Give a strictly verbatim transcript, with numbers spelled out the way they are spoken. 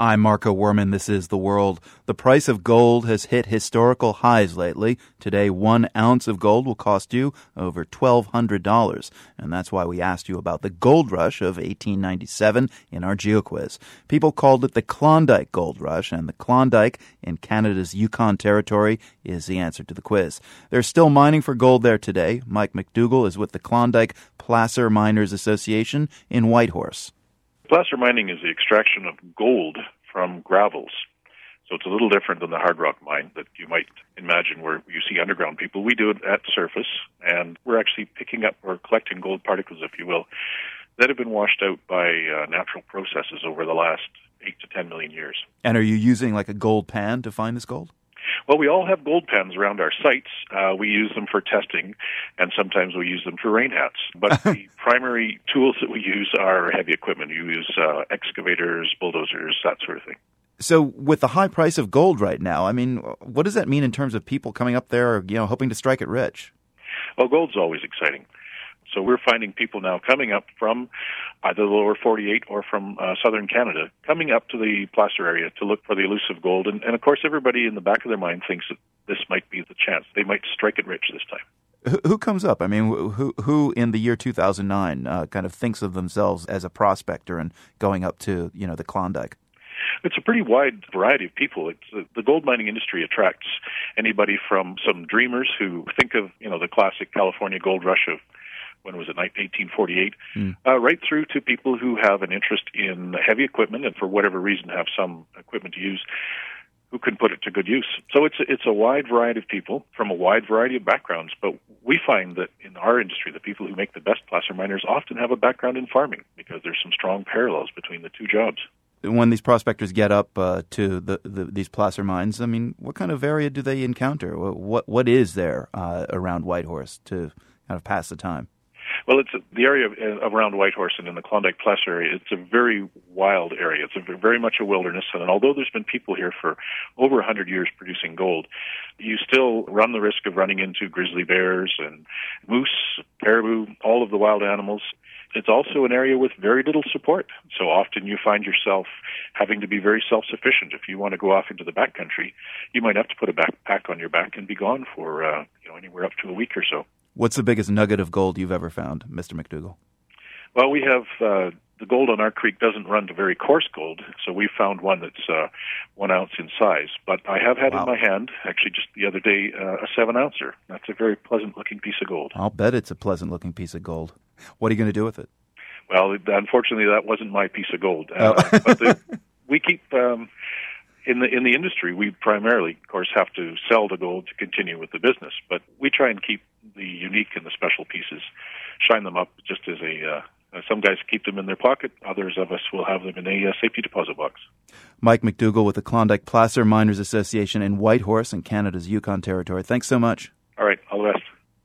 I'm Marco Werman. This is The World. The price of gold has hit historical highs lately. Today, one ounce of gold will cost you over twelve hundred dollars. And that's why we asked you about the gold rush of eighteen ninety-seven in our GeoQuiz. People called it the Klondike Gold Rush, and the Klondike in Canada's Yukon Territory is the answer to the quiz. They're still mining for gold there today. Mike McDougall is with the Klondike Placer Miners Association in Whitehorse. Placer mining is the extraction of gold from gravels. So it's a little different than the hard rock mine that you might imagine where you see underground people. We do it at surface, and we're actually picking up or collecting gold particles, if you will, that have been washed out by uh, natural processes over the last eight to ten million years. And are you using like a gold pan to find this gold? Well, we all have gold pans around our sites. Uh, we use them for testing, and sometimes we use them for rain hats. But the primary tools that we use are heavy equipment. You use uh, excavators, bulldozers, that sort of thing. So with the high price of gold right now, I mean, what does that mean in terms of people coming up there, you know, hoping to strike it rich? Well, gold's always exciting. So we're finding people now coming up from either the lower forty-eight or from uh, southern Canada, coming up to the Placer area to look for the elusive gold. And, and, of course, everybody in the back of their mind thinks that this might be the chance. They might strike it rich this time. Who, who comes up? I mean, who who in the year two thousand nine uh, kind of thinks of themselves as a prospector and going up to, you know, the Klondike? It's a pretty wide variety of people. It's, uh, the gold mining industry attracts anybody from some dreamers who think of, you know, the classic California gold rush of when was it, eighteen forty-eight, mm. uh, right through to people who have an interest in heavy equipment and for whatever reason have some equipment to use who can put it to good use. So it's a, it's a wide variety of people from a wide variety of backgrounds, but we find that in our industry, the people who make the best placer miners often have a background in farming because there's some strong parallels between the two jobs. When these prospectors get up uh, to the, the, these placer mines, I mean, what kind of area do they encounter? What What is there uh, around Whitehorse to kind of pass the time? Well, it's a, the area of, around Whitehorse and in the Klondike Placer area. It's a very wild area. It's a, very much a wilderness. And although there's been people here for over one hundred years producing gold, you still run the risk of running into grizzly bears and moose, caribou, all of the wild animals. It's also an area with very little support. So often you find yourself having to be very self-sufficient. If you want to go off into the backcountry, you might have to put a backpack on your back and be gone for uh, you know anywhere up to a week or so. What's the biggest nugget of gold you've ever found, Mister McDougall? Well, we have uh, the gold on our creek doesn't run to very coarse gold, so we found one that's uh, one ounce in size. But I have had wow. in my hand, actually just the other day, uh, a seven ouncer. That's a very pleasant-looking piece of gold. I'll bet it's a pleasant-looking piece of gold. What are you going to do with it? Well, unfortunately, that wasn't my piece of gold. Uh, oh. but the, we keep... Um, In the in the industry, we primarily, of course, have to sell the gold to continue with the business. But we try and keep the unique and the special pieces, shine them up just as a... Uh, some guys keep them in their pocket. Others of us will have them in a uh, safety deposit box. Mike McDougall with the Klondike Placer Miners Association in Whitehorse in Canada's Yukon Territory. Thanks so much.